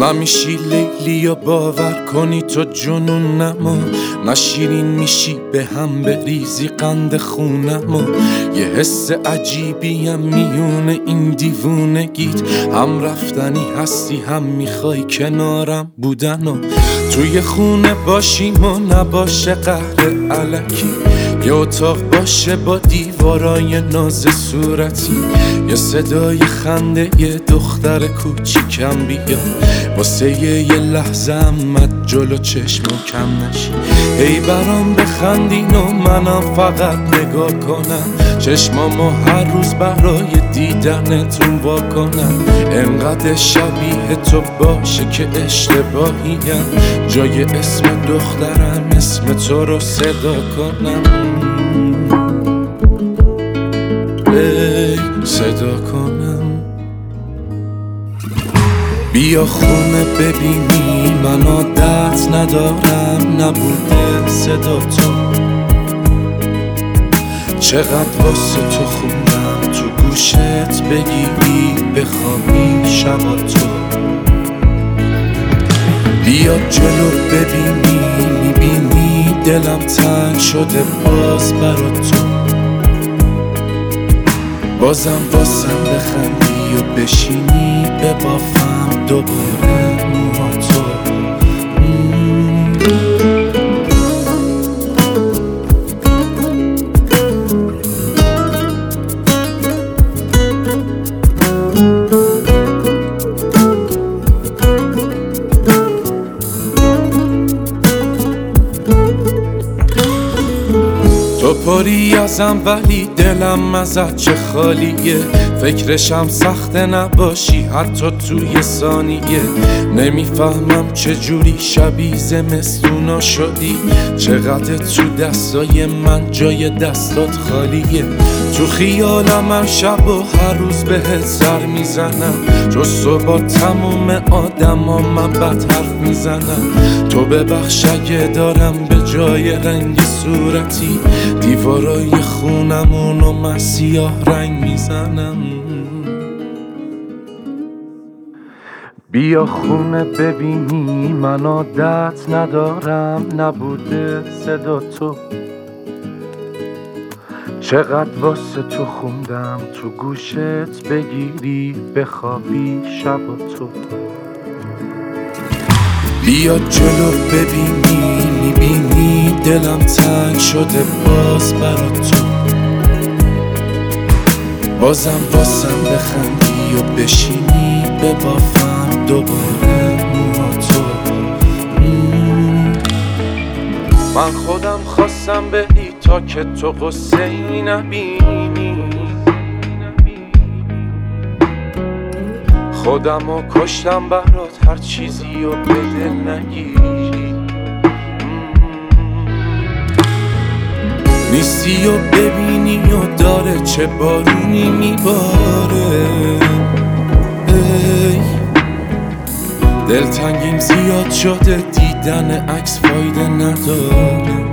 من میشی لیلی یا باور کنی تو جنونمو، نشیرین میشی به هم بریزی قند خونمو. یه حس عجیبیم میونه این دیوونگیت، هم رفتنی هستی هم میخوای کنارم بودنو. توی خونه باشیم و نباشه قهر الکی، یه اتاق باشه با دیوارای ناز صورتی، یه صدای خنده یه دختر کوچیکم بیاد واسه یه لحظه امت جلو چشمو کم نشی. ای برام بخندین و منم فقط نگاه کنم، چشمامو هر روز برای دیدنتون وا کنم. انقدر شبیه تو باشه که اشتباهیم، جای اسم دخترم اسم تو رو صدا کنم. ای صدا کنم. بیا خونه ببینی من عادت ندارم نبوده صدا تو، چقدر واسه تو خوندم تو گوشت بگیری بخوابی شبا تو. بیا جلو ببینی میبینی دلم تنگ شده باز برا تو، بازم بخندی و بشینی ببافم دوباره موها تو. تو پری ازم ولی دلم ازت چه خالیه، فکرشم سخته نباشی حتی توی ثانیه. نمیفهمم چجوری شبیه زمستونا شدی، چقدر تو دستای من جای دستات خالیه. تو خیالم هر شب و هر روز بهت سر میزنم، تو صبح تموم آدما من بد حرف میزنم. تو ببخش اگه دارم به جای رنگ صورتی دیوارای خونمونو من سیاه رنگ میزنم. بیا خونه ببینی من عادت ندارم نبوده صدا تو، چقدر واسه تو خوندم تو گوشت بگیری بخوابی شبا تو. بیا جلو ببینی میبینی دلم تنگ شده باز برا تو، بازم بخندی و بشینی ببافم دوباره موها تو. من خودم خواستم بری تا که تو غصه ای نبینی، خودمو کشتم برات هر چیزی و به دل نگیری. نیستی و ببینی و داره چه بارونی میباره. ای دلتنگیم زیاد شده دیدن عکس فایده نداره.